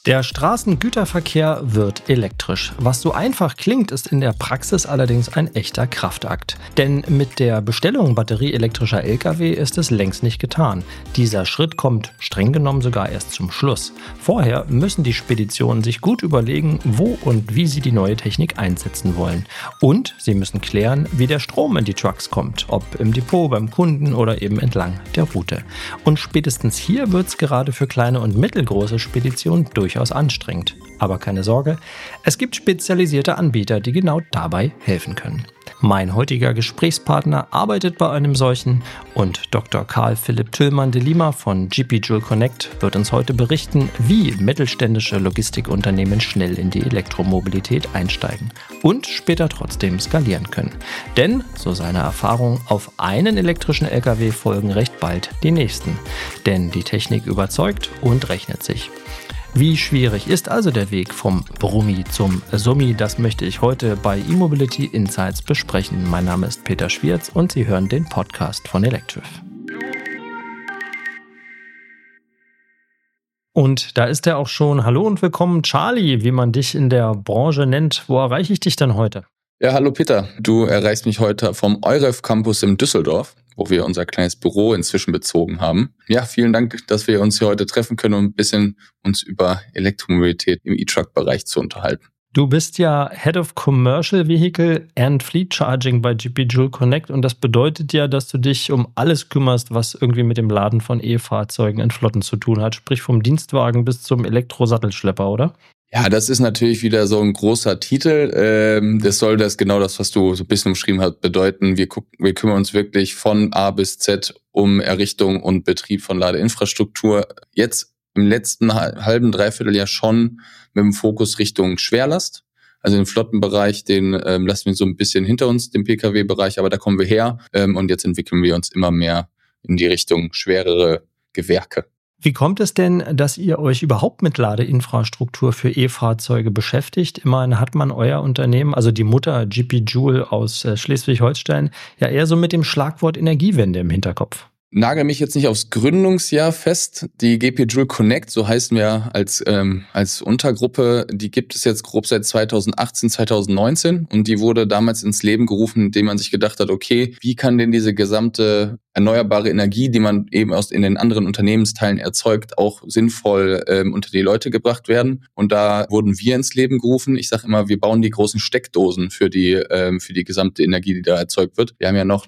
Der Straßengüterverkehr wird elektrisch. Was so einfach klingt, ist in der Praxis allerdings ein echter Kraftakt. Denn mit der Bestellung batterieelektrischer Lkw ist es längst nicht getan. Dieser Schritt kommt streng genommen sogar erst zum Schluss. Vorher müssen die Speditionen sich gut überlegen, wo und wie sie die neue Technik einsetzen wollen. Und sie müssen klären, wie der Strom in die Trucks kommt, ob im Depot, beim Kunden oder eben entlang der Route. Und spätestens hier wird es gerade für kleine und mittelgroße Speditionen durchaus anstrengend. Aber keine Sorge, es gibt spezialisierte Anbieter, die genau dabei helfen können. Mein heutiger Gesprächspartner arbeitet bei einem solchen und Dr. Karl Philipp Tillmann de Lima von GP Joule Connect wird uns heute berichten, wie mittelständische Logistikunternehmen schnell in die Elektromobilität einsteigen und später trotzdem skalieren können. Denn, so seine Erfahrung, auf einen elektrischen Lkw folgen recht bald die nächsten. Denn die Technik überzeugt und rechnet sich. Wie schwierig ist also der Weg vom Brummi zum Summi? Das möchte ich heute bei E-Mobility Insights besprechen. Mein Name ist Peter Schwierz und Sie hören den Podcast von Electriv. Und da ist er auch schon. Hallo und willkommen, Charlie, wie man dich in der Branche nennt. Wo erreiche ich dich denn heute? Ja, hallo Peter. Du erreichst mich heute vom EUREF Campus in Düsseldorf, wo wir unser kleines Büro inzwischen bezogen haben. Ja, vielen Dank, dass wir uns hier heute treffen können, um ein bisschen uns über Elektromobilität im E-Truck-Bereich zu unterhalten. Du bist ja Head of Commercial Vehicle and Fleet Charging bei GP Joule Connect und das bedeutet ja, dass du dich um alles kümmerst, was irgendwie mit dem Laden von E-Fahrzeugen in Flotten zu tun hat, sprich vom Dienstwagen bis zum Elektrosattelschlepper, oder? Ja, das ist natürlich wieder so ein großer Titel. Das soll genau das, was du so ein bisschen umschrieben hast, bedeuten. Wir kümmern uns wirklich von A bis Z um Errichtung und Betrieb von Ladeinfrastruktur. Jetzt im letzten halben, dreiviertel Jahr schon mit dem Fokus Richtung Schwerlast. Also den Flottenbereich, den lassen wir so ein bisschen hinter uns, den Pkw-Bereich, aber da kommen wir her. Und jetzt entwickeln wir uns immer mehr in die Richtung schwerere Gewerke. Wie kommt es denn, dass ihr euch überhaupt mit Ladeinfrastruktur für E-Fahrzeuge beschäftigt? Immerhin hat man euer Unternehmen, also die Mutter GP Joule aus Schleswig-Holstein, ja eher so mit dem Schlagwort Energiewende im Hinterkopf. Nagel mich jetzt nicht aufs Gründungsjahr fest. Die GP Joule Connect, so heißen wir als Untergruppe, die gibt es jetzt grob seit 2018, 2019 und die wurde damals ins Leben gerufen, indem man sich gedacht hat, okay, wie kann denn diese gesamte erneuerbare Energie, die man eben in den anderen Unternehmensteilen erzeugt, auch sinnvoll unter die Leute gebracht werden. Und da wurden wir ins Leben gerufen. Ich sage immer, wir bauen die großen Steckdosen für die gesamte Energie, die da erzeugt wird. Wir haben ja noch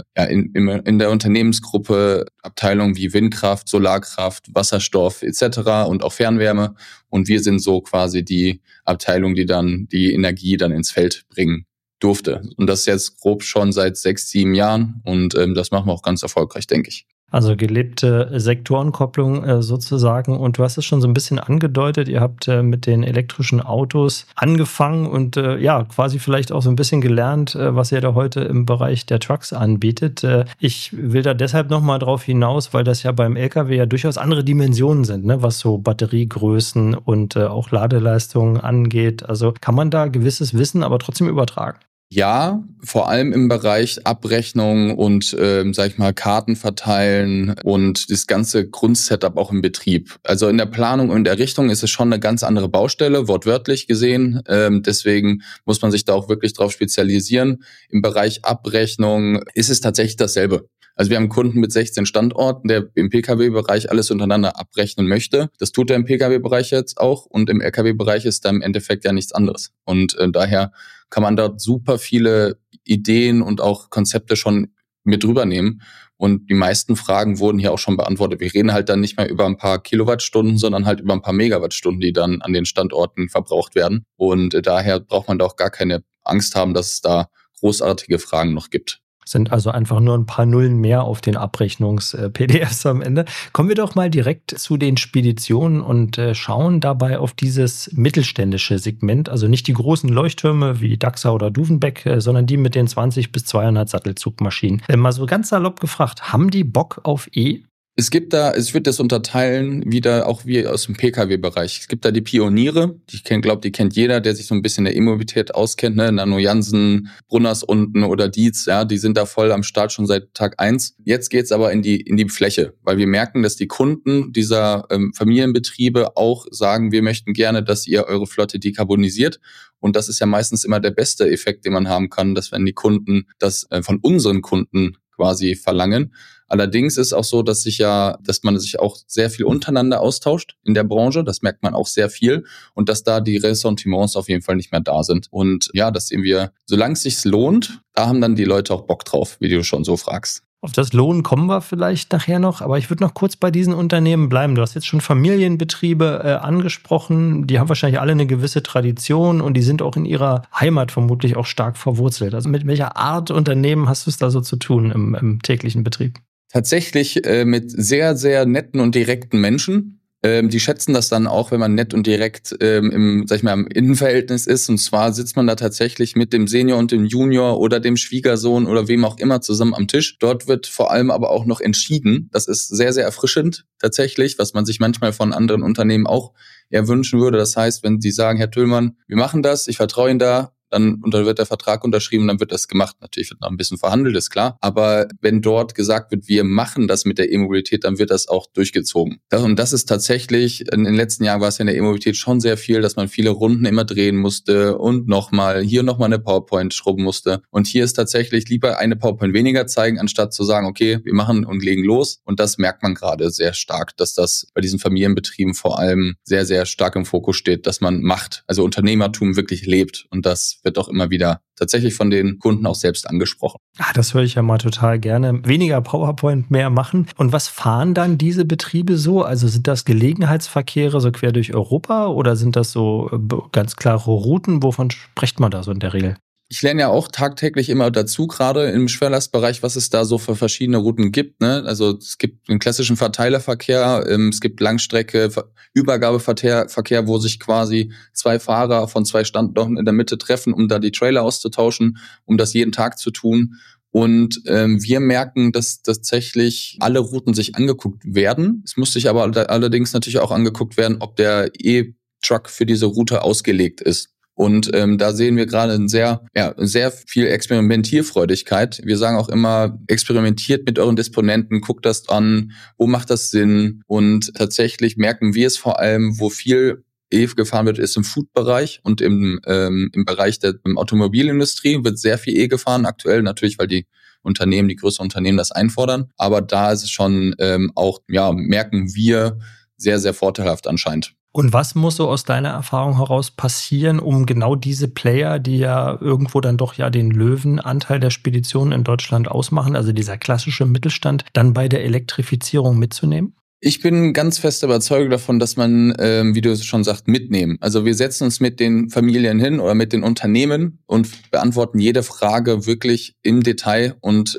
in der Unternehmensgruppe Abteilungen wie Windkraft, Solarkraft, Wasserstoff etc. und auch Fernwärme. Und wir sind so quasi die Abteilung, die dann die Energie dann ins Feld bringen durfte. Und das jetzt grob schon seit 6, 7 Jahren und das machen wir auch ganz erfolgreich, denke ich. Also gelebte Sektorenkopplung sozusagen. Und du hast es schon so ein bisschen angedeutet, ihr habt mit den elektrischen Autos angefangen und quasi vielleicht auch so ein bisschen gelernt, was ihr da heute im Bereich der Trucks anbietet. Ich will da deshalb nochmal drauf hinaus, weil das ja beim LKW ja durchaus andere Dimensionen sind, ne, was so Batteriegrößen und auch Ladeleistungen angeht. Also kann man da gewisses Wissen aber trotzdem übertragen? Ja, vor allem im Bereich Abrechnung und Karten verteilen und das ganze Grundsetup auch im Betrieb. Also in der Planung und Errichtung ist es schon eine ganz andere Baustelle, wortwörtlich gesehen. Deswegen muss man sich da auch wirklich drauf spezialisieren. Im Bereich Abrechnung ist es tatsächlich dasselbe. Also wir haben einen Kunden mit 16 Standorten, der im Pkw-Bereich alles untereinander abrechnen möchte. Das tut er im Pkw-Bereich jetzt auch und im Lkw-Bereich ist da im Endeffekt ja nichts anderes. Und daher kann man dort super viele Ideen und auch Konzepte schon mit rübernehmen. Und die meisten Fragen wurden hier auch schon beantwortet. Wir reden halt dann nicht mehr über ein paar Kilowattstunden, sondern halt über ein paar Megawattstunden, die dann an den Standorten verbraucht werden. Und daher braucht man da auch gar keine Angst haben, dass es da großartige Fragen noch gibt. Sind also einfach nur ein paar Nullen mehr auf den Abrechnungs-PDFs am Ende. Kommen wir doch mal direkt zu den Speditionen und schauen dabei auf dieses mittelständische Segment. Also nicht die großen Leuchttürme wie Dachser oder Duvenbeck, sondern die mit den 20 bis 200 Sattelzugmaschinen. Mal so ganz salopp gefragt, haben die Bock auf E? Es wird das unterteilen, wieder auch wie aus dem Pkw-Bereich. Es gibt da die Pioniere, die kennt jeder, der sich so ein bisschen in der E-Mobilität auskennt, ne? Nano Jansen, Brunners unten oder Dietz, ja, die sind da voll am Start schon seit Tag 1. Jetzt geht's aber in die Fläche, weil wir merken, dass die Kunden dieser Familienbetriebe auch sagen, wir möchten gerne, dass ihr eure Flotte dekarbonisiert. Und das ist ja meistens immer der beste Effekt, den man haben kann, dass wenn die Kunden das von unseren Kunden quasi verlangen. Allerdings ist auch so, dass man sich auch sehr viel untereinander austauscht in der Branche. Das merkt man auch sehr viel. Und dass da die Ressentiments auf jeden Fall nicht mehr da sind. Und ja, das sehen wir, solange es sich lohnt, da haben dann die Leute auch Bock drauf, wie du schon so fragst. Auf das Lohn kommen wir vielleicht nachher noch, aber ich würde noch kurz bei diesen Unternehmen bleiben. Du hast jetzt schon Familienbetriebe angesprochen, die haben wahrscheinlich alle eine gewisse Tradition und die sind auch in ihrer Heimat vermutlich auch stark verwurzelt. Also mit welcher Art Unternehmen hast du es da so zu tun im täglichen Betrieb? Tatsächlich mit sehr, sehr netten und direkten Menschen. Die schätzen das dann auch, wenn man nett und direkt im Innenverhältnis ist. Und zwar sitzt man da tatsächlich mit dem Senior und dem Junior oder dem Schwiegersohn oder wem auch immer zusammen am Tisch. Dort wird vor allem aber auch noch entschieden. Das ist sehr, sehr erfrischend tatsächlich, was man sich manchmal von anderen Unternehmen auch eher wünschen würde. Das heißt, wenn die sagen, Herr Tüllmann, wir machen das, ich vertraue Ihnen da, dann wird der Vertrag unterschrieben, dann wird das gemacht. Natürlich wird noch ein bisschen verhandelt, ist klar. Aber wenn dort gesagt wird, wir machen das mit der E-Mobilität, dann wird das auch durchgezogen. Und das ist tatsächlich, in den letzten Jahren war es ja in der E-Mobilität schon sehr viel, dass man viele Runden immer drehen musste und hier nochmal eine PowerPoint schrubben musste. Und hier ist tatsächlich lieber eine PowerPoint weniger zeigen, anstatt zu sagen, okay, wir machen und legen los. Und das merkt man gerade sehr stark, dass das bei diesen Familienbetrieben vor allem sehr, sehr stark im Fokus steht, dass man macht, also Unternehmertum wirklich lebt. Und das wird auch immer wieder tatsächlich von den Kunden auch selbst angesprochen. Das höre ich ja mal total gerne. Weniger PowerPoint, mehr machen. Und was fahren dann diese Betriebe so? Also sind das Gelegenheitsverkehre so quer durch Europa oder sind das so ganz klare Routen? Wovon spricht man da so in der Regel? Ich lerne ja auch tagtäglich immer dazu, gerade im Schwerlastbereich, was es da so für verschiedene Routen gibt, ne? Also es gibt den klassischen Verteilerverkehr, es gibt Langstrecke, Übergabeverkehr, wo sich quasi zwei Fahrer von zwei Standorten in der Mitte treffen, um da die Trailer auszutauschen, um das jeden Tag zu tun. Und wir merken, dass tatsächlich alle Routen sich angeguckt werden. Es muss sich aber allerdings natürlich auch angeguckt werden, ob der E-Truck für diese Route ausgelegt ist. Und da sehen wir gerade sehr viel Experimentierfreudigkeit. Wir sagen auch immer, experimentiert mit euren Disponenten, guckt das an, wo macht das Sinn? Und tatsächlich merken wir es vor allem, wo viel gefahren wird, ist im Food-Bereich und im Bereich der Automobilindustrie wird sehr viel gefahren, aktuell natürlich, weil die größeren Unternehmen das einfordern. Aber da ist es schon merken wir, sehr, sehr vorteilhaft anscheinend. Und was muss so aus deiner Erfahrung heraus passieren, um genau diese Player, die ja irgendwo dann doch ja den Löwenanteil der Speditionen in Deutschland ausmachen, also dieser klassische Mittelstand, dann bei der Elektrifizierung mitzunehmen? Ich bin ganz fest überzeugt davon, dass man, wie du es schon sagst, mitnehmen. Also wir setzen uns mit den Familien hin oder mit den Unternehmen und beantworten jede Frage wirklich im Detail und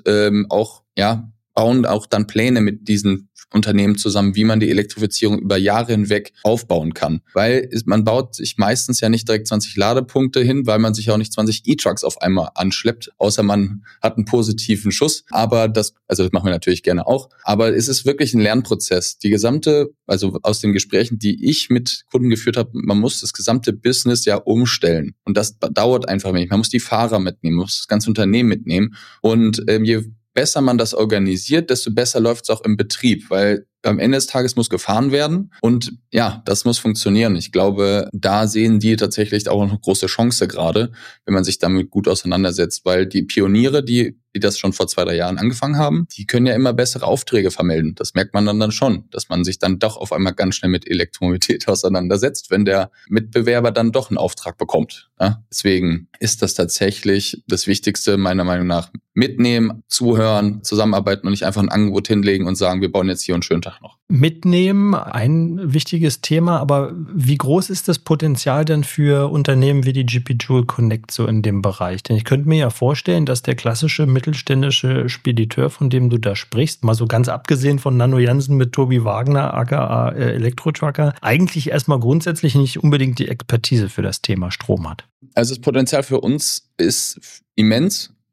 bauen auch dann Pläne mit diesen Unternehmen zusammen, wie man die Elektrifizierung über Jahre hinweg aufbauen kann. Weil man baut sich meistens ja nicht direkt 20 Ladepunkte hin, weil man sich auch nicht 20 E-Trucks auf einmal anschleppt, außer man hat einen positiven Schuss. Aber das machen wir natürlich gerne auch. Aber es ist wirklich ein Lernprozess. Also aus den Gesprächen, die ich mit Kunden geführt habe, man muss das gesamte Business ja umstellen. Und das dauert einfach wenig. Man muss die Fahrer mitnehmen, man muss das ganze Unternehmen mitnehmen. Und je besser man das organisiert, desto besser läuft es auch im Betrieb, weil am Ende des Tages muss gefahren werden und ja, das muss funktionieren. Ich glaube, da sehen die tatsächlich auch eine große Chance gerade, wenn man sich damit gut auseinandersetzt, weil die Pioniere, die das schon vor 2-3 Jahren angefangen haben, die können ja immer bessere Aufträge vermelden. Das merkt man dann schon, dass man sich dann doch auf einmal ganz schnell mit Elektromobilität auseinandersetzt, wenn der Mitbewerber dann doch einen Auftrag bekommt. Ja? Deswegen ist das tatsächlich das Wichtigste meiner Meinung nach. Mitnehmen, zuhören, zusammenarbeiten und nicht einfach ein Angebot hinlegen und sagen, wir bauen jetzt hier einen schönen Tag noch. Mitnehmen, ein wichtiges Thema, aber wie groß ist das Potenzial denn für Unternehmen wie die GP Joule Connect so in dem Bereich? Denn ich könnte mir ja vorstellen, dass der klassische mittelständische Spediteur, von dem du da sprichst, mal so ganz abgesehen von Nano Jansen mit Tobi Wagner, aka Elektrotrucker, eigentlich erstmal grundsätzlich nicht unbedingt die Expertise für das Thema Strom hat. Also das Potenzial für uns ist immens,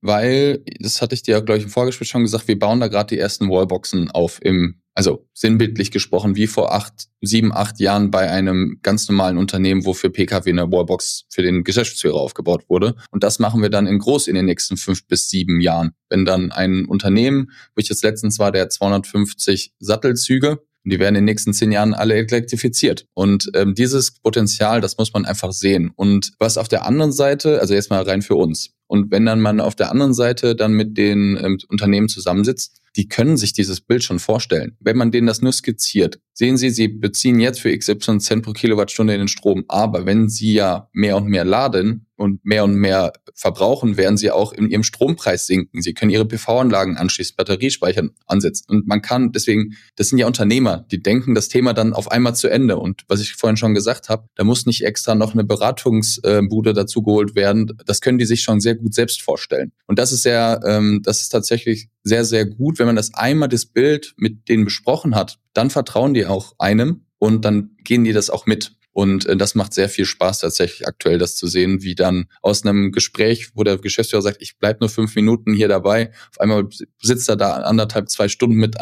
weil, das hatte ich dir, glaube ich, im Vorgespräch schon gesagt, wir bauen da gerade die ersten Wallboxen auf also sinnbildlich gesprochen, wie vor 7, 8 Jahren bei einem ganz normalen Unternehmen, wo für PKW eine Wallbox für den Geschäftsführer aufgebaut wurde. Und das machen wir dann in groß in den nächsten 5 bis 7 Jahren. Wenn dann ein Unternehmen, wo ich jetzt letztens war, der hat 250 Sattelzüge, und die werden in den nächsten 10 Jahren alle elektrifiziert. Und dieses Potenzial, das muss man einfach sehen. Und was auf der anderen Seite, also jetzt mal rein für uns, und wenn dann man auf der anderen Seite dann mit den Unternehmen zusammensitzt, die können sich dieses Bild schon vorstellen. Wenn man denen das nur skizziert, sehen Sie beziehen jetzt für XY Cent pro Kilowattstunde den Strom, aber wenn Sie ja mehr und mehr laden und mehr verbrauchen, werden Sie auch in Ihrem Strompreis sinken. Sie können Ihre PV-Anlagen anschließen, Batteriespeicher ansetzen. Und man kann deswegen, das sind ja Unternehmer, die denken das Thema dann auf einmal zu Ende. Und was ich vorhin schon gesagt habe, da muss nicht extra noch eine Beratungsbude dazu geholt werden. Das können die sich schon sehr gut selbst vorstellen. Und das ist das ist tatsächlich sehr, sehr gut, wenn man das Bild mit denen besprochen hat, dann vertrauen die auch einem und dann gehen die das auch mit. Und das macht sehr viel Spaß tatsächlich aktuell, das zu sehen, wie dann aus einem Gespräch, wo der Geschäftsführer sagt, ich bleib nur 5 Minuten hier dabei, auf einmal sitzt er da 1,5, 2 Stunden mit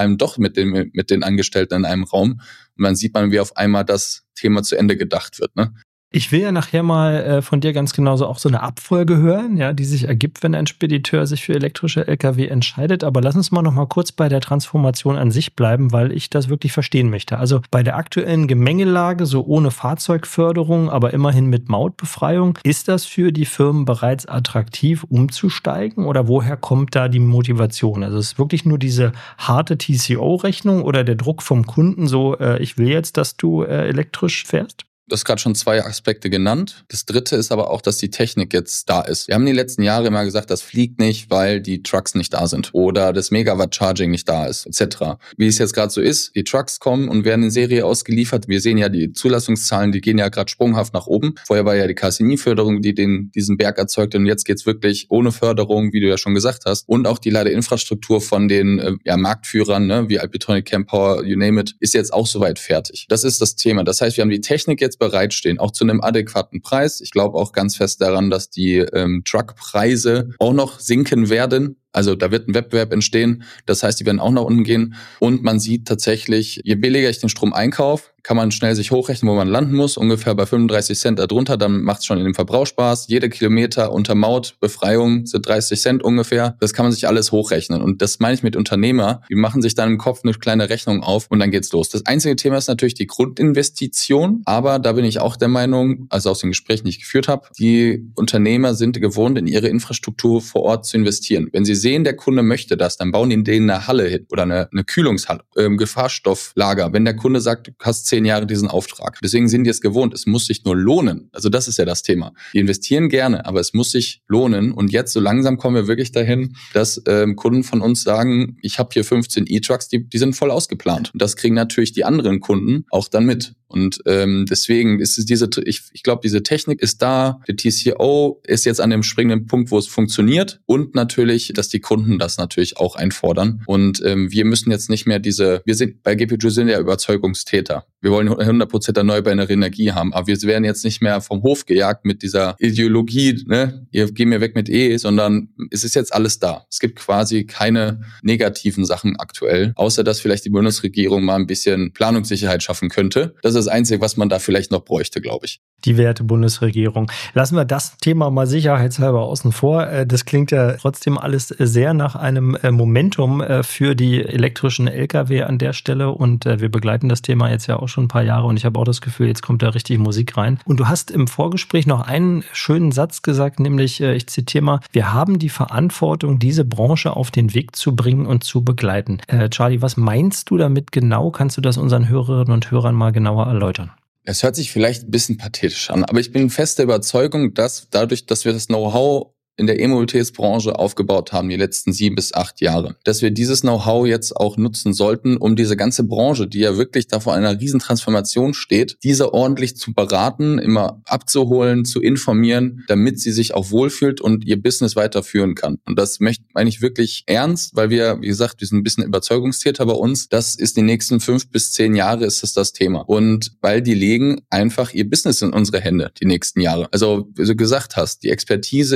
den Angestellten in einem Raum und dann sieht man, wie auf einmal das Thema zu Ende gedacht wird, ne? Ich will ja nachher mal von dir ganz genauso auch so eine Abfolge hören, ja, die sich ergibt, wenn ein Spediteur sich für elektrische Lkw entscheidet. Aber lass uns mal noch mal kurz bei der Transformation an sich bleiben, weil ich das wirklich verstehen möchte. Also bei der aktuellen Gemengelage, so ohne Fahrzeugförderung, aber immerhin mit Mautbefreiung, ist das für die Firmen bereits attraktiv, umzusteigen? Oder woher kommt da die Motivation? Also ist es wirklich nur diese harte TCO-Rechnung oder der Druck vom Kunden, so ich will jetzt, dass du elektrisch fährst? Du hast gerade schon 2 Aspekte genannt. Das dritte ist aber auch, dass die Technik jetzt da ist. Wir haben die letzten Jahre immer gesagt, das fliegt nicht, weil die Trucks nicht da sind oder das Megawatt-Charging nicht da ist, etc. Wie es jetzt gerade so ist, die Trucks kommen und werden in Serie ausgeliefert. Wir sehen ja die Zulassungszahlen, die gehen ja gerade sprunghaft nach oben. Vorher war ja die KSNI-Förderung, die diesen Berg erzeugt, und jetzt geht's wirklich ohne Förderung, wie du ja schon gesagt hast. Und auch die Ladeinfrastruktur von den Marktführern, ne, wie Alpitronic, Campower, you name it, ist jetzt auch soweit fertig. Das ist das Thema. Das heißt, wir haben die Technik jetzt bereitstehen, auch zu einem adäquaten Preis. Ich glaube auch ganz fest daran, dass die Truckpreise auch noch sinken werden. Also da wird ein Wettbewerb entstehen. Das heißt, die werden auch nach unten gehen. Und man sieht tatsächlich, je billiger ich den Strom einkaufe, kann man schnell sich hochrechnen, wo man landen muss. Ungefähr bei 35 Cent darunter, dann macht es schon in dem Verbrauch Spaß. Jede Kilometer unter Mautbefreiung sind 30 Cent ungefähr. Das kann man sich alles hochrechnen. Und das meine ich mit Unternehmer. Die machen sich dann im Kopf eine kleine Rechnung auf und dann geht's los. Das einzige Thema ist natürlich die Grundinvestition. Aber da bin ich auch der Meinung, also aus den Gesprächen, die ich geführt habe, die Unternehmer sind gewohnt, in ihre Infrastruktur vor Ort zu investieren. Wenn sie sehen, der Kunde möchte das, dann bauen die denen eine Halle hin oder eine Kühlungshalle, Gefahrstofflager. Wenn der Kunde sagt, du hast 10 Jahre diesen Auftrag. Deswegen sind die es gewohnt. Es muss sich nur lohnen. Also das ist ja das Thema. Die investieren gerne, aber es muss sich lohnen. Und jetzt so langsam kommen wir wirklich dahin, dass Kunden von uns sagen, ich habe hier 15 E-Trucks, die sind voll ausgeplant. Und das kriegen natürlich die anderen Kunden auch dann mit. Und deswegen ist es ich glaube, diese Technik ist da. Der TCO ist jetzt an dem springenden Punkt, wo es funktioniert. Und natürlich, dass die Kunden das natürlich auch einfordern. Und wir müssen jetzt nicht mehr bei GPG sind ja Überzeugungstäter. Wir wollen 100% erneuerbare Energie haben. Aber wir werden jetzt nicht mehr vom Hof gejagt mit dieser Ideologie, ne? Ihr geht mir weg mit sondern es ist jetzt alles da. Es gibt quasi keine negativen Sachen aktuell, außer dass vielleicht die Bundesregierung mal ein bisschen Planungssicherheit schaffen könnte. Das ist das Einzige, was man da vielleicht noch bräuchte, glaube ich. Die werte Bundesregierung. Lassen wir das Thema mal sicherheitshalber außen vor. Das klingt ja trotzdem alles sehr nach einem Momentum für die elektrischen Lkw an der Stelle. Und wir begleiten das Thema jetzt ja auch schon ein paar Jahre. Und ich habe auch das Gefühl, jetzt kommt da richtig Musik rein. Und du hast im Vorgespräch noch einen schönen Satz gesagt, nämlich, ich zitiere mal, wir haben die Verantwortung, diese Branche auf den Weg zu bringen und zu begleiten. Charlie, was meinst du damit genau? Kannst du das unseren Hörerinnen und Hörern mal genauer erläutern? Es hört sich vielleicht ein bisschen pathetisch an, aber ich bin fester Überzeugung, dass dadurch, dass wir das Know-how in der E-Mobilitätsbranche aufgebaut haben, die letzten 7 bis 8 Jahre, dass wir dieses Know-how jetzt auch nutzen sollten, um diese ganze Branche, die ja wirklich da vor einer riesen Transformation steht, diese ordentlich zu beraten, immer abzuholen, zu informieren, damit sie sich auch wohlfühlt und ihr Business weiterführen kann. Und das meine ich wirklich ernst, weil wir, wie gesagt, wir sind ein bisschen Überzeugungstäter bei uns. Das ist die nächsten 5 bis 10 Jahre ist das Thema. Und weil die legen einfach ihr Business in unsere Hände die nächsten Jahre. Also, wie du gesagt hast, die Expertise ist noch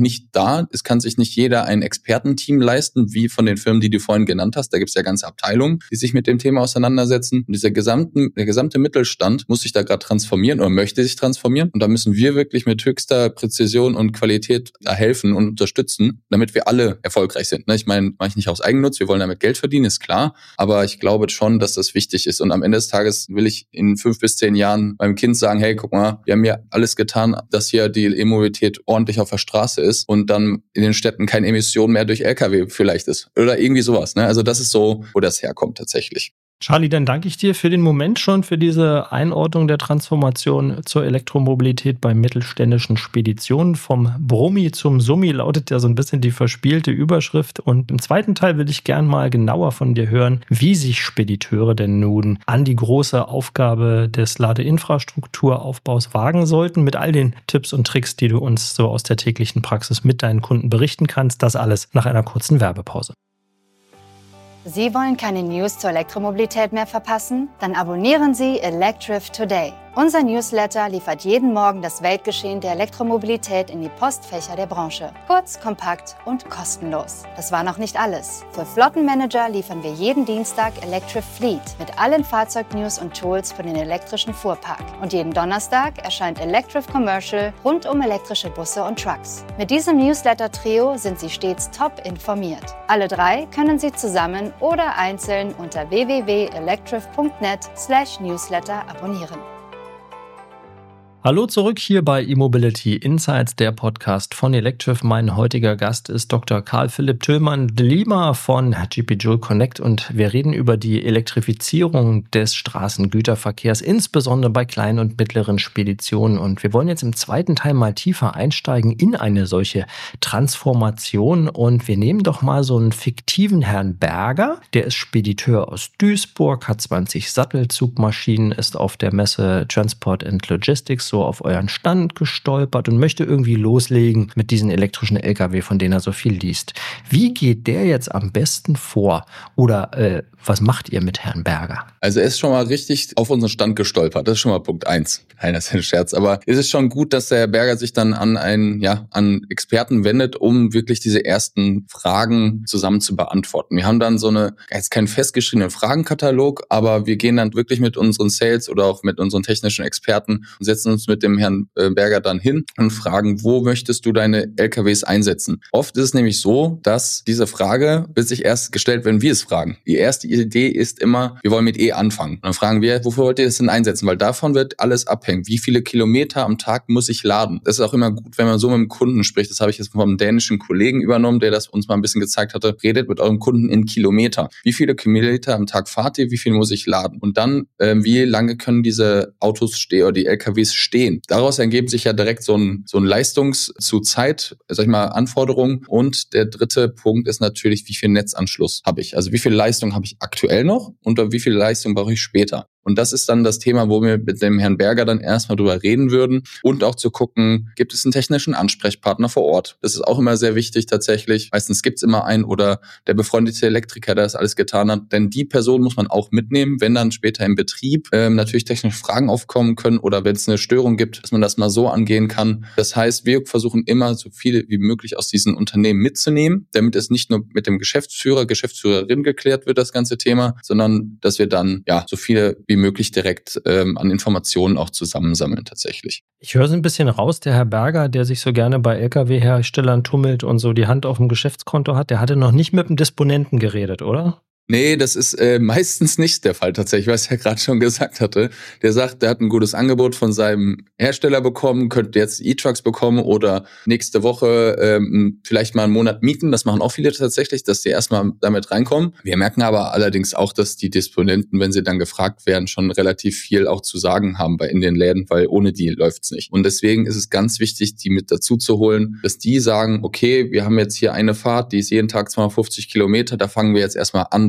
nicht da. Es kann sich nicht jeder ein Expertenteam leisten, wie von den Firmen, die du vorhin genannt hast. Da gibt es ja ganze Abteilungen, die sich mit dem Thema auseinandersetzen. Und der gesamte Mittelstand muss sich da gerade transformieren oder möchte sich transformieren. Und da müssen wir wirklich mit höchster Präzision und Qualität da helfen und unterstützen, damit wir alle erfolgreich sind. Ich meine, mache ich nicht aus Eigennutz, wir wollen damit Geld verdienen, ist klar. Aber ich glaube schon, dass das wichtig ist. Und am Ende des Tages will ich in 5 bis 10 Jahren meinem Kind sagen, hey, guck mal, wir haben ja alles getan, dass hier die E-Mobilität ordentlich auf der Straße ist und dann in den Städten keine Emission mehr durch LKW vielleicht ist. Oder irgendwie sowas. Also das ist so, wo das herkommt tatsächlich. Charlie, dann danke ich dir für den Moment schon, für diese Einordnung der Transformation zur Elektromobilität bei mittelständischen Speditionen. Vom Brummi zum Summi lautet ja so ein bisschen die verspielte Überschrift. Und im zweiten Teil will ich gern mal genauer von dir hören, wie sich Spediteure denn nun an die große Aufgabe des Ladeinfrastrukturaufbaus wagen sollten, mit all den Tipps und Tricks, die du uns so aus der täglichen Praxis mit deinen Kunden berichten kannst. Das alles nach einer kurzen Werbepause. Sie wollen keine News zur Elektromobilität mehr verpassen? Dann abonnieren Sie Electrif Today. Unser Newsletter liefert jeden Morgen das Weltgeschehen der Elektromobilität in die Postfächer der Branche. Kurz, kompakt und kostenlos. Das war noch nicht alles. Für Flottenmanager liefern wir jeden Dienstag Electrif Fleet mit allen Fahrzeugnews und Tools für den elektrischen Fuhrpark. Und jeden Donnerstag erscheint Electrif Commercial rund um elektrische Busse und Trucks. Mit diesem Newsletter-Trio sind Sie stets top informiert. Alle 3 können Sie zusammen oder einzeln unter www.electrif.net/newsletter abonnieren. Hallo zurück hier bei E-Mobility Insights, der Podcast von Electrif. Mein heutiger Gast ist Dr. Karl Philipp Tillmann-Dlima von GP Joule Connect und wir reden über die Elektrifizierung des Straßengüterverkehrs, insbesondere bei kleinen und mittleren Speditionen. Und wir wollen jetzt im zweiten Teil mal tiefer einsteigen in eine solche Transformation und wir nehmen doch mal so einen fiktiven Herrn Berger, der ist Spediteur aus Duisburg, hat 20 Sattelzugmaschinen, ist auf der Messe Transport and Logistics so auf euren Stand gestolpert und möchte irgendwie loslegen mit diesen elektrischen LKW, von denen er so viel liest. Wie geht der jetzt am besten vor? Oder was macht ihr mit Herrn Berger? Also er ist schon mal richtig auf unseren Stand gestolpert. Das ist schon mal Punkt 1. Nein, das ist ein Scherz. Aber es ist schon gut, dass der Herr Berger sich dann an Experten wendet, um wirklich diese ersten Fragen zusammen zu beantworten. Wir haben dann jetzt keinen festgeschriebenen Fragenkatalog, aber wir gehen dann wirklich mit unseren Sales oder auch mit unseren technischen Experten und setzen uns mit dem Herrn Berger dann hin und fragen, wo möchtest du deine LKWs einsetzen? Oft ist es nämlich so, dass diese Frage wird sich erst gestellt, wenn wir es fragen. Die erste Idee ist immer, wir wollen mit anfangen. Und dann fragen wir, wofür wollt ihr das denn einsetzen? Weil davon wird alles abhängen. Wie viele Kilometer am Tag muss ich laden? Das ist auch immer gut, wenn man so mit dem Kunden spricht. Das habe ich jetzt vom dänischen Kollegen übernommen, der das uns mal ein bisschen gezeigt hatte. Redet mit eurem Kunden in Kilometer. Wie viele Kilometer am Tag fahrt ihr? Wie viel muss ich laden? Und dann, wie lange können diese Autos stehen oder die LKWs stehen? Daraus ergeben sich ja direkt so ein Leistungs- zu Zeit, Anforderungen. Und der dritte Punkt ist natürlich, wie viel Netzanschluss habe ich? Also wie viel Leistung habe ich aktuell noch und wie viel Leistung brauche ich später? Und das ist dann das Thema, wo wir mit dem Herrn Berger dann erstmal drüber reden würden und auch zu gucken, gibt es einen technischen Ansprechpartner vor Ort? Das ist auch immer sehr wichtig tatsächlich. Meistens gibt es immer einen oder der befreundete Elektriker, der das alles getan hat. Denn die Person muss man auch mitnehmen, wenn dann später im Betrieb natürlich technische Fragen aufkommen können oder wenn es eine Störung gibt, dass man das mal so angehen kann. Das heißt, wir versuchen immer so viel wie möglich aus diesen Unternehmen mitzunehmen, damit es nicht nur mit dem Geschäftsführer, Geschäftsführerin geklärt wird, das ganze Thema, sondern dass wir dann so viele wie möglich direkt an Informationen auch zusammensammeln tatsächlich. Ich höre so ein bisschen raus, der Herr Berger, der sich so gerne bei LKW-Herstellern tummelt und so die Hand auf dem Geschäftskonto hat, der hatte noch nicht mit dem Disponenten geredet, oder? Nee, das ist meistens nicht der Fall tatsächlich, was er gerade schon gesagt hatte. Der sagt, der hat ein gutes Angebot von seinem Hersteller bekommen, könnte jetzt E-Trucks bekommen oder nächste Woche vielleicht mal einen Monat mieten. Das machen auch viele tatsächlich, dass die erstmal damit reinkommen. Wir merken aber allerdings auch, dass die Disponenten, wenn sie dann gefragt werden, schon relativ viel auch zu sagen haben in den Läden, weil ohne die läuft's nicht. Und deswegen ist es ganz wichtig, die mit dazu zu holen, dass die sagen, okay, wir haben jetzt hier eine Fahrt, die ist jeden Tag 250 Kilometer, da fangen wir jetzt erstmal an, das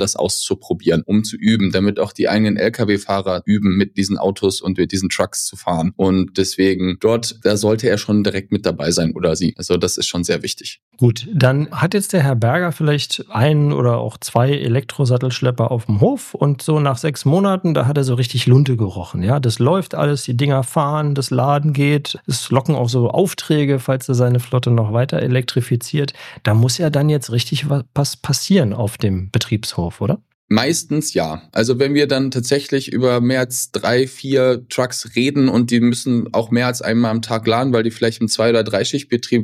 das auszuprobieren, um zu üben, damit auch die eigenen Lkw-Fahrer üben, mit diesen Autos und mit diesen Trucks zu fahren. Und deswegen da sollte er schon direkt mit dabei sein oder sie. Also das ist schon sehr wichtig. Gut, dann hat jetzt der Herr Berger vielleicht 1 oder auch 2 Elektrosattelschlepper auf dem Hof und so nach 6 Monaten, da hat er so richtig Lunte gerochen. Ja, das läuft alles, die Dinger fahren, das Laden geht, es locken auch so Aufträge, falls er seine Flotte noch weiter elektrifiziert. Da muss ja dann jetzt richtig was passieren auf dem Betriebshof, oder? Meistens ja. Also wenn wir dann tatsächlich über mehr als 3, 4 Trucks reden und die müssen auch mehr als einmal am Tag laden, weil die vielleicht im 2- oder 3-Schichtbetrieb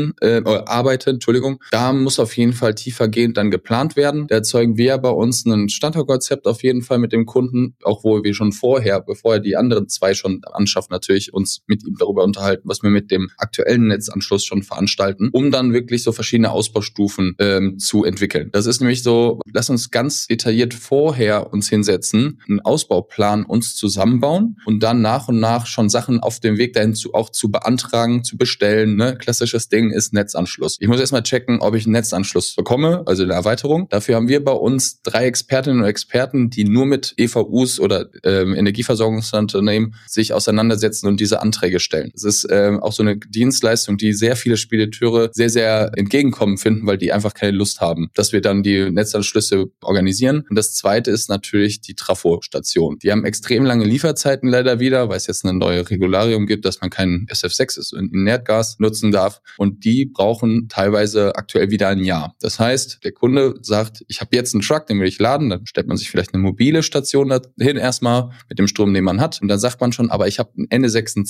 arbeiten, da muss auf jeden Fall tiefergehend dann geplant werden. Da erzeugen wir bei uns ein Standardkonzept auf jeden Fall mit dem Kunden, auch wo wir schon bevor er die anderen 2 schon anschaffen, natürlich uns mit ihm darüber unterhalten, was wir mit dem aktuellen Netzanschluss schon veranstalten, um dann wirklich so verschiedene Ausbaustufen zu entwickeln. Das ist nämlich so, lass uns ganz detailliert vorher uns hinsetzen, einen Ausbauplan uns zusammenbauen und dann nach und nach schon Sachen auf dem Weg dahin auch zu beantragen, zu bestellen. Ne? Klassisches Ding ist Netzanschluss. Ich muss erstmal checken, ob ich einen Netzanschluss bekomme, also eine Erweiterung. Dafür haben wir bei uns 3 Expertinnen und Experten, die nur mit EVUs oder Energieversorgungsunternehmen sich auseinandersetzen und diese Anträge stellen. Das ist auch so eine Dienstleistung, die sehr viele Spediteure sehr, sehr entgegenkommen finden, weil die einfach keine Lust haben, dass wir dann die Netzanschlüsse organisieren. Und das zweite ist natürlich die Trafostation. Die haben extrem lange Lieferzeiten leider wieder, weil es jetzt eine neue Regularium gibt, dass man keinen SF6 ist und Inertgas nutzen darf. Und die brauchen teilweise aktuell wieder ein Jahr. Das heißt, der Kunde sagt, ich habe jetzt einen Truck, den will ich laden. Dann stellt man sich vielleicht eine mobile Station dahin erstmal mit dem Strom, den man hat. Und dann sagt man schon, aber ich habe Ende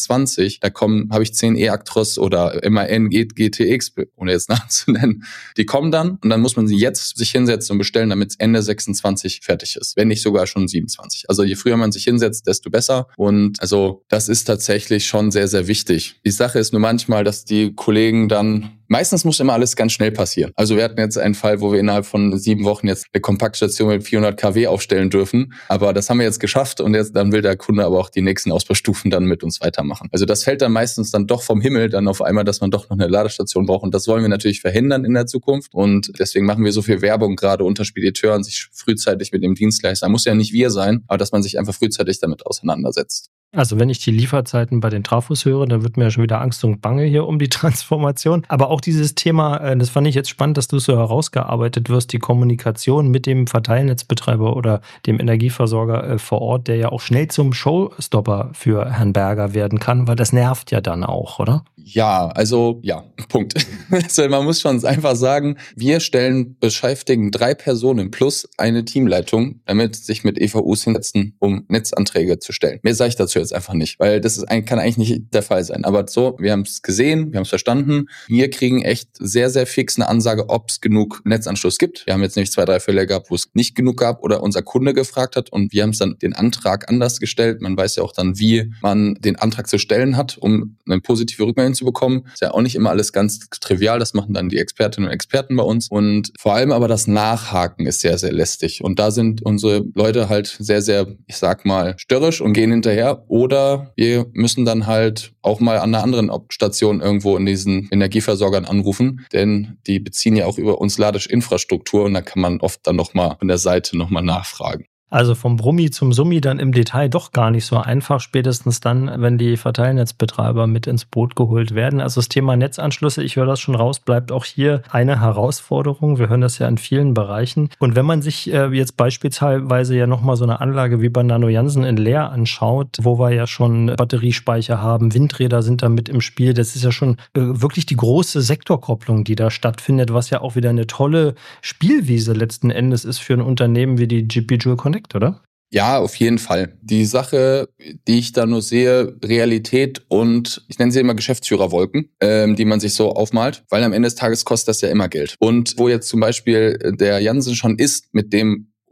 26, habe ich 10 E-Actros oder MAN GTX, ohne jetzt nachzunennen. Die kommen dann und dann muss man sie jetzt sich hinsetzen und bestellen, damit es Ende 26 fertig ist, wenn nicht sogar schon 27. Also je früher man sich hinsetzt, desto besser. Und also das ist tatsächlich schon sehr, sehr wichtig. Die Sache ist nur manchmal, dass die Kollegen dann meistens muss immer alles ganz schnell passieren. Also wir hatten jetzt einen Fall, wo wir innerhalb von 7 Wochen jetzt eine Kompaktstation mit 400 kW aufstellen dürfen. Aber das haben wir jetzt geschafft und dann will der Kunde aber auch die nächsten Ausbaustufen dann mit uns weitermachen. Also das fällt dann meistens dann doch vom Himmel dann auf einmal, dass man doch noch eine Ladestation braucht. Und das wollen wir natürlich verhindern in der Zukunft. Und deswegen machen wir so viel Werbung gerade unter Spediteuren, sich frühzeitig mit dem Dienstleister, muss ja nicht wir sein, aber dass man sich einfach frühzeitig damit auseinandersetzt. Also wenn ich die Lieferzeiten bei den Trafos höre, dann wird mir ja schon wieder Angst und Bange hier um die Transformation. Aber auch dieses Thema, das fand ich jetzt spannend, dass du so herausgearbeitet wirst, die Kommunikation mit dem Verteilnetzbetreiber oder dem Energieversorger vor Ort, der ja auch schnell zum Showstopper für Herrn Berger werden kann, weil das nervt ja dann auch, oder? Ja, also ja, Punkt. Also man muss schon einfach sagen, wir beschäftigen 3 Personen plus eine Teamleitung, damit sich mit EVUs hinsetzen, um Netzanträge zu stellen. Mehr sage ich dazu jetzt einfach nicht, weil kann eigentlich nicht der Fall sein. Aber so, wir haben es gesehen, wir haben es verstanden. Wir kriegen echt sehr, sehr fix eine Ansage, ob es genug Netzanschluss gibt. Wir haben jetzt nämlich 2, 3 Fälle gehabt, wo es nicht genug gab oder unser Kunde gefragt hat und wir haben es dann den Antrag anders gestellt. Man weiß ja auch dann, wie man den Antrag zu stellen hat, um eine positive Rückmeldung zu bekommen. Ist ja auch nicht immer alles ganz trivial. Das machen dann die Expertinnen und Experten bei uns. Und vor allem aber das Nachhaken ist sehr, sehr lästig. Und da sind unsere Leute halt sehr, sehr, ich sag mal, störrisch und gehen hinterher. Oder wir müssen dann halt auch mal an einer anderen Station irgendwo in diesen Energieversorgern anrufen, denn die beziehen ja auch über uns Ladeinfrastruktur und da kann man oft dann nochmal von der Seite nochmal nachfragen. Also vom Brummi zum Summi dann im Detail doch gar nicht so einfach, spätestens dann, wenn die Verteilnetzbetreiber mit ins Boot geholt werden. Also das Thema Netzanschlüsse, ich höre das schon raus, bleibt auch hier eine Herausforderung. Wir hören das ja in vielen Bereichen. Und wenn man sich jetzt beispielsweise ja nochmal so eine Anlage wie bei Nano Jansen in Leer anschaut, wo wir ja schon Batteriespeicher haben, Windräder sind da mit im Spiel, das ist ja schon wirklich die große Sektorkopplung, die da stattfindet, was ja auch wieder eine tolle Spielwiese letzten Endes ist für ein Unternehmen wie die GP Joule Connect, oder? Ja, auf jeden Fall. Die Sache, die ich da nur sehe, Realität und ich nenne sie immer Geschäftsführerwolken, die man sich so aufmalt, weil am Ende des Tages kostet das ja immer Geld. Und wo jetzt zum Beispiel der Jansen schon ist mit dem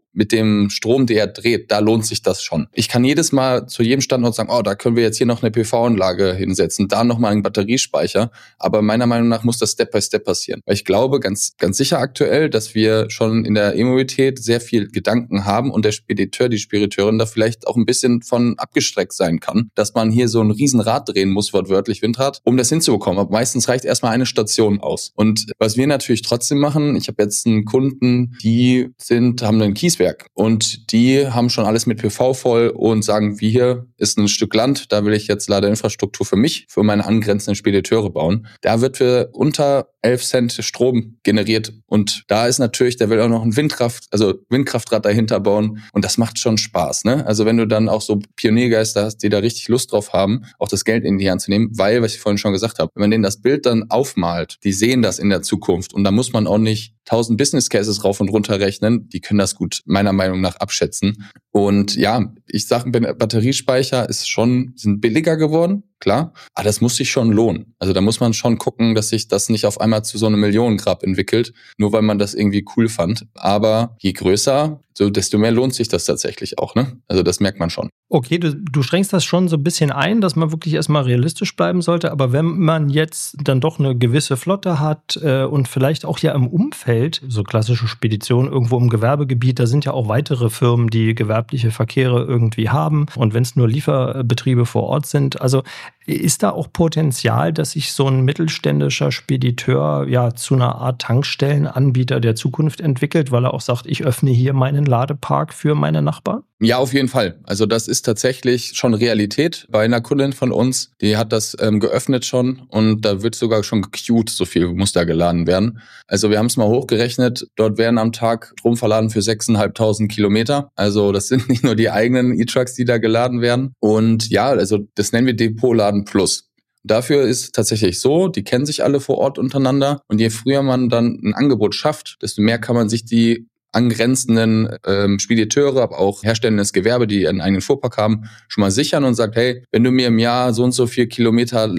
mit dem Strom, der er dreht, da lohnt sich das schon. Ich kann jedes Mal zu jedem Standort sagen, da können wir jetzt hier noch eine PV-Anlage hinsetzen, da nochmal einen Batteriespeicher. Aber meiner Meinung nach muss das Step by Step passieren. Weil ich glaube ganz, ganz sicher aktuell, dass wir schon in der E-Mobilität sehr viel Gedanken haben und der Spediteur, die Spediteurin da vielleicht auch ein bisschen von abgestreckt sein kann, dass man hier so ein Riesenrad drehen muss, wortwörtlich Windrad, um das hinzubekommen. Aber meistens reicht erstmal eine Station aus. Und was wir natürlich trotzdem machen, ich habe jetzt einen Kunden, die haben ein Kieswerk und die haben schon alles mit PV voll und sagen, wie hier ist ein Stück Land, da will ich jetzt Ladeinfrastruktur für mich, für meine angrenzenden Spediteure bauen. Da wird für unter 11 Cent Strom generiert und da ist natürlich, der will auch noch ein Windkraftrad dahinter bauen und das macht schon Spaß, ne? Also wenn du dann auch so Pioniergeister hast, die da richtig Lust drauf haben, auch das Geld in die Hand zu nehmen, weil, was ich vorhin schon gesagt habe, wenn man denen das Bild dann aufmalt, die sehen das in der Zukunft und da muss man auch nicht 1000 Business Cases rauf und runter rechnen, die können das gut meiner Meinung nach abschätzen. Und ja, ich sage, Batteriespeicher sind billiger geworden, klar, aber das muss sich schon lohnen. Also da muss man schon gucken, dass sich das nicht auf einmal zu so einem Millionengrab entwickelt, nur weil man das irgendwie cool fand. Aber je größer, desto mehr lohnt sich das tatsächlich auch, ne? Also das merkt man schon. Okay, du schränkst das schon so ein bisschen ein, dass man wirklich erstmal realistisch bleiben sollte. Aber wenn man jetzt dann doch eine gewisse Flotte hat und vielleicht auch ja im Umfeld, so klassische Speditionen irgendwo im Gewerbegebiet, da sind ja auch weitere Firmen, die gewerbliche Verkehre irgendwie haben. Und wenn es nur Lieferbetriebe vor Ort sind, also ist da auch Potenzial, dass sich so ein mittelständischer Spediteur ja zu einer Art Tankstellenanbieter der Zukunft entwickelt, weil er auch sagt, ich öffne hier meinen Ladepark für meine Nachbarn? Ja, auf jeden Fall. Also das ist tatsächlich schon Realität. Bei einer Kundin von uns, die hat das geöffnet schon und da wird sogar schon gequeued, so viel muss da geladen werden. Also wir haben es mal hochgerechnet, dort werden am Tag Strom verladen für 6.500 Kilometer. Also das sind nicht nur die eigenen E-Trucks, die da geladen werden. Und ja, also das nennen wir Depotladen Plus. Dafür ist tatsächlich so, die kennen sich alle vor Ort untereinander und je früher man dann ein Angebot schafft, desto mehr kann man sich die angrenzenden Spediteure, aber auch herstellendes Gewerbe, die einen eigenen Fuhrpark haben, schon mal sichern und sagt, hey, wenn du mir im Jahr so und so viel Kilometer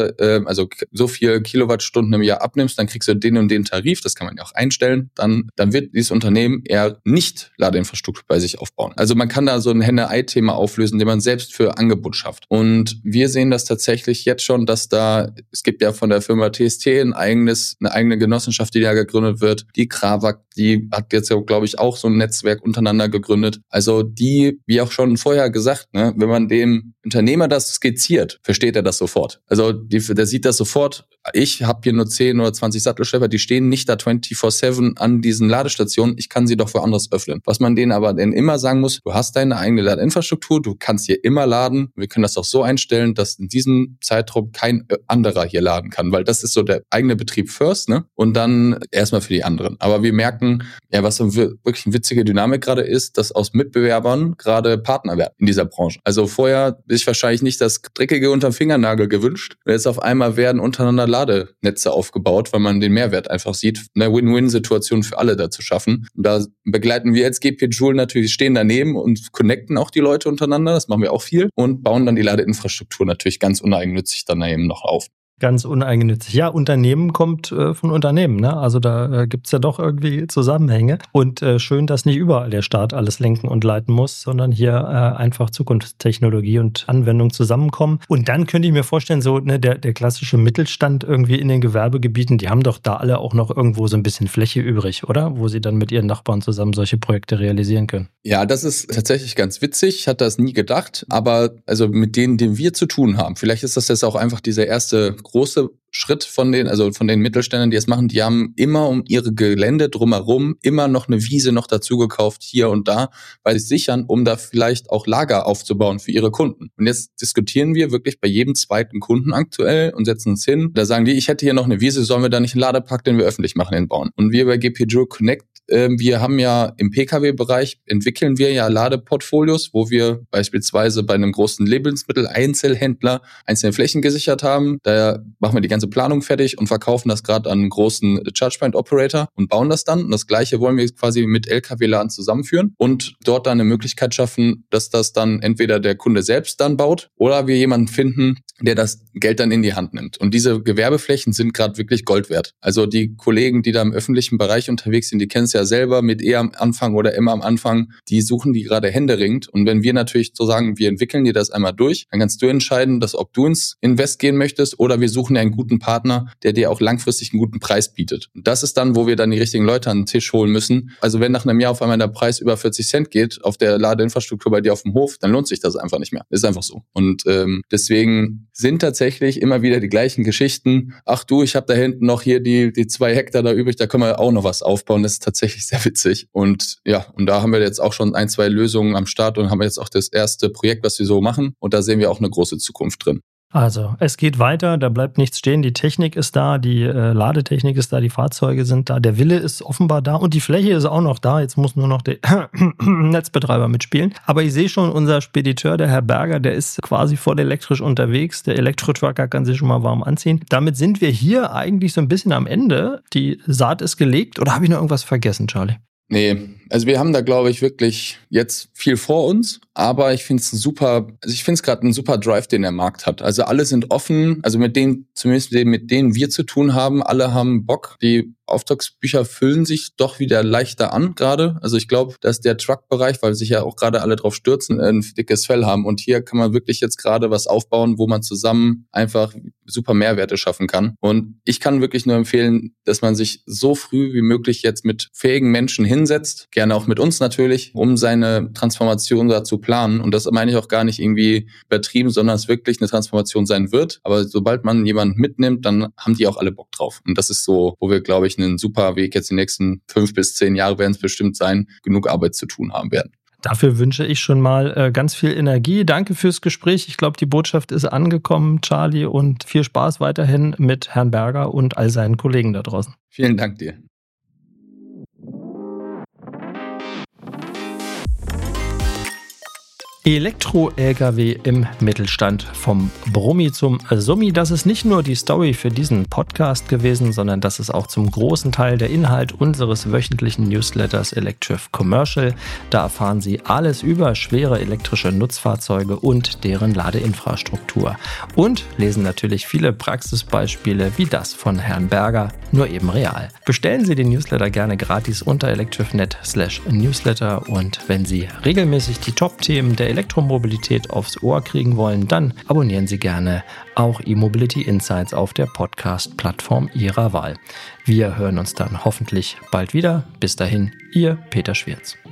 so viel Kilowattstunden im Jahr abnimmst, dann kriegst du den und den Tarif, das kann man ja auch einstellen, dann wird dieses Unternehmen eher nicht Ladeinfrastruktur bei sich aufbauen. Also man kann da so ein Henne-Ei-Thema auflösen, den man selbst für Angebot schafft. Und wir sehen das tatsächlich jetzt schon, dass es gibt ja von der Firma TST eine eigene Genossenschaft, die da gegründet wird, die Krawak, die hat jetzt ja, glaube ich, auch so ein Netzwerk untereinander gegründet. Also die, wie auch schon vorher gesagt, ne, wenn man dem Unternehmer das skizziert, versteht er das sofort. Also der sieht das sofort. Ich habe hier nur 10 oder 20 Sattelschlepper, die stehen nicht da 24/7 an diesen Ladestationen. Ich kann sie doch woanders öffnen. Was man denen aber dann immer sagen muss, du hast deine eigene Ladeinfrastruktur, du kannst hier immer laden. Wir können das auch so einstellen, dass in diesem Zeitraum kein anderer hier laden kann, weil das ist so der eigene Betrieb first, ne? Und dann erstmal für die anderen. Aber wir merken, ja, was so wirklich eine witzige Dynamik gerade ist, dass aus Mitbewerbern gerade Partner werden in dieser Branche. Also vorher sich wahrscheinlich nicht das Dreckige unterm Fingernagel gewünscht. Jetzt auf einmal werden untereinander Ladenetze aufgebaut, weil man den Mehrwert einfach sieht, eine Win-Win-Situation für alle da zu schaffen. Und da begleiten wir als GP Joule natürlich, stehen daneben und connecten auch die Leute untereinander, das machen wir auch viel, und bauen dann die Ladeinfrastruktur natürlich ganz uneigennützig dann eben noch auf. Ganz uneigennützig. Ja, Unternehmen kommt von Unternehmen, ne? Also da gibt's ja doch irgendwie Zusammenhänge. Und schön, dass nicht überall der Staat alles lenken und leiten muss, sondern hier einfach Zukunftstechnologie und Anwendung zusammenkommen. Und dann könnte ich mir vorstellen, so ne, der klassische Mittelstand irgendwie in den Gewerbegebieten, die haben doch da alle auch noch irgendwo so ein bisschen Fläche übrig, oder? Wo sie dann mit ihren Nachbarn zusammen solche Projekte realisieren können. Ja, das ist tatsächlich ganz witzig. Ich hatte das nie gedacht. Aber also mit denen wir zu tun haben, vielleicht ist das jetzt auch einfach dieser erste große Schritt von den Mittelständlern, die es machen, die haben immer um ihre Gelände drumherum immer noch eine Wiese noch dazu gekauft, hier und da, weil sie sichern, um da vielleicht auch Lager aufzubauen für ihre Kunden. Und jetzt diskutieren wir wirklich bei jedem zweiten Kunden aktuell und setzen uns hin. Da sagen die, ich hätte hier noch eine Wiese, sollen wir da nicht einen Ladepark, den wir öffentlich machen, hinbauen? Und wir bei GP Joule Connect, wir haben ja im Pkw-Bereich, entwickeln wir ja Ladeportfolios, wo wir beispielsweise bei einem großen Lebensmittel-Einzelhändler einzelne Flächen gesichert haben. Da machen wir die ganze Planung fertig und verkaufen das gerade an einen großen Charge-Point-Operator und bauen das dann. Und das Gleiche wollen wir quasi mit LKW-Laden zusammenführen und dort dann eine Möglichkeit schaffen, dass das dann entweder der Kunde selbst dann baut oder wir jemanden finden, der das Geld dann in die Hand nimmt. Und diese Gewerbeflächen sind gerade wirklich Gold wert. Also die Kollegen, die da im öffentlichen Bereich unterwegs sind, die kennen sich es ja selber mit am Anfang oder immer am Anfang, die suchen die gerade händeringend. Und wenn wir natürlich so sagen, wir entwickeln dir das einmal durch, dann kannst du entscheiden, dass ob du ins Invest gehen möchtest oder wir suchen dir einen guten Partner, der dir auch langfristig einen guten Preis bietet. Und das ist dann, wo wir dann die richtigen Leute an den Tisch holen müssen. Also wenn nach einem Jahr auf einmal der Preis über 40 Cent geht auf der Ladeinfrastruktur bei dir auf dem Hof, dann lohnt sich das einfach nicht mehr. Ist einfach so. Und deswegen sind tatsächlich immer wieder die gleichen Geschichten. Ach du, ich habe da hinten noch hier die 2 Hektar da übrig, da können wir auch noch was aufbauen. Das ist tatsächlich sehr witzig. Und ja, und da haben wir jetzt auch schon 1, 2 Lösungen am Start und haben jetzt auch das erste Projekt, was wir so machen. Und da sehen wir auch eine große Zukunft drin. Also, es geht weiter, da bleibt nichts stehen, die Technik ist da, die Ladetechnik ist da, die Fahrzeuge sind da, der Wille ist offenbar da und die Fläche ist auch noch da, jetzt muss nur noch der Netzbetreiber mitspielen. Aber ich sehe schon, unser Spediteur, der Herr Berger, der ist quasi voll elektrisch unterwegs, der Elektrotrucker kann sich schon mal warm anziehen. Damit sind wir hier eigentlich so ein bisschen am Ende, die Saat ist gelegt, oder habe ich noch irgendwas vergessen, Charlie? Nee, also wir haben da, glaube ich, wirklich jetzt viel vor uns, aber ich finde es gerade ein super Drive, den der Markt hat. Also alle sind offen, also zumindest mit denen wir zu tun haben, alle haben Bock. Die Auftragsbücher füllen sich doch wieder leichter an gerade. Also ich glaube, dass der Truck-Bereich, weil sich ja auch gerade alle drauf stürzen, ein dickes Fell haben. Und hier kann man wirklich jetzt gerade was aufbauen, wo man zusammen einfach super Mehrwerte schaffen kann. Und ich kann wirklich nur empfehlen, dass man sich so früh wie möglich jetzt mit fähigen Menschen hinsetzt, gerne auch mit uns natürlich, um seine Transformation da zu planen. Und das meine ich auch gar nicht irgendwie übertrieben, sondern es wirklich eine Transformation sein wird. Aber sobald man jemanden mitnimmt, dann haben die auch alle Bock drauf. Und das ist so, wo wir, glaube ich, einen super Weg jetzt die nächsten 5 bis 10 Jahre werden es bestimmt sein, genug Arbeit zu tun haben werden. Dafür wünsche ich schon mal ganz viel Energie. Danke fürs Gespräch. Ich glaube, die Botschaft ist angekommen, Charlie, und viel Spaß weiterhin mit Herrn Berger und all seinen Kollegen da draußen. Vielen Dank dir. Elektro-Lkw im Mittelstand. Vom Brummi zum Summi. Das ist nicht nur die Story für diesen Podcast gewesen, sondern das ist auch zum großen Teil der Inhalt unseres wöchentlichen Newsletters Electriv Commercial. Da erfahren Sie alles über schwere elektrische Nutzfahrzeuge und deren Ladeinfrastruktur. Und lesen natürlich viele Praxisbeispiele wie das von Herrn Berger, nur eben real. Bestellen Sie den Newsletter gerne gratis unter electrivnet.net/newsletter und wenn Sie regelmäßig die Top-Themen der Elektromobilität aufs Ohr kriegen wollen, dann abonnieren Sie gerne auch E-Mobility Insights auf der Podcast-Plattform Ihrer Wahl. Wir hören uns dann hoffentlich bald wieder. Bis dahin, Ihr Peter Schwirz.